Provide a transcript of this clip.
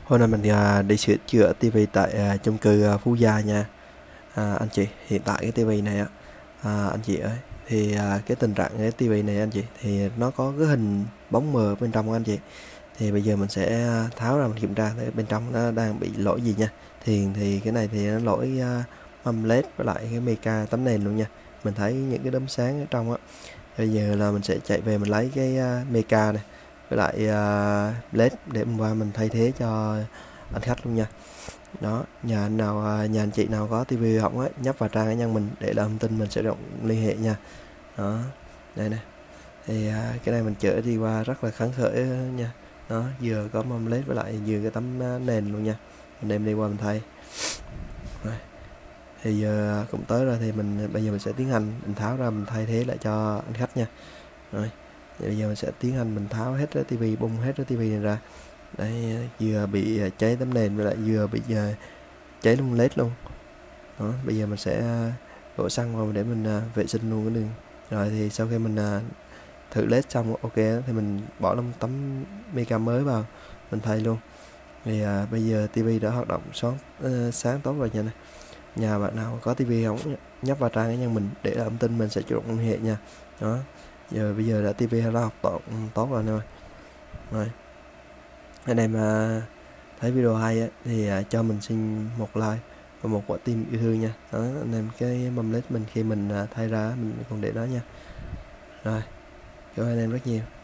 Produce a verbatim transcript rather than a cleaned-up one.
Hôm nay mình à, đi sửa chữa tivi tại à, chung cư à, Phú Gia nha. À, anh chị, hiện tại cái tivi này á, à, anh chị ơi, thì à, cái tình trạng cái tivi này anh chị, thì nó có cái hình bóng mờ bên trong của anh chị. Thì bây giờ mình sẽ à, tháo ra mình kiểm tra thấy bên trong nó đang bị lỗi gì nha. Thì thì cái này thì nó lỗi à, mâm led với lại cái meca tấm nền luôn nha. Mình thấy những cái đốm sáng ở trong á. Bây giờ là mình sẽ chạy về mình lấy cái à, meca này với lại à, led để mình qua mình thay thế cho anh khách luôn nha. Đó, nhà anh nào à, nhà anh chị nào có tivi hỏng á, nhấp vào trang cá nhân mình để lại thông tin, mình sẽ động liên hệ nha. Đó, đây nè. Thì à, cái này mình chở đi qua rất là khấn khởi nha. Đó, vừa có mâm led với lại vừa cái tấm à, nền luôn nha. Mình đem đi qua mình thay. Rồi, thì giờ cũng tới rồi, thì mình bây giờ mình sẽ tiến hành mình tháo ra mình thay thế lại cho anh khách nha. Rồi, thì bây giờ mình sẽ tiến hành mình tháo hết cái tivi, bung hết cái tivi này ra. Đấy, vừa bị à, cháy tấm nền với lại vừa bị à, cháy luôn led luôn. Đó, bây giờ mình sẽ à, đổ xăng vào để mình à, vệ sinh luôn cái đường. Rồi thì sau khi mình à, thử led xong ok thì mình bỏ lông tấm mica mới vào mình thay luôn. Thì à, bây giờ tivi đã hoạt động sáng uh, sáng tốt rồi nha. Này, nhà bạn nào có tivi không nhấp vào trang cá nhân mình để lại thông tin, mình sẽ chủ động liên hệ nha. Đó, giờ bây giờ đã tivi đã hoạt động tốt rồi nè. Rồi, anh em à, thấy video hay á, thì à, cho mình xin một like và một quả tim yêu thương nha. Đó, anh em cái mâm led mình khi mình à, thay ra mình còn để đó nha. Rồi, cảm ơn anh em rất nhiều.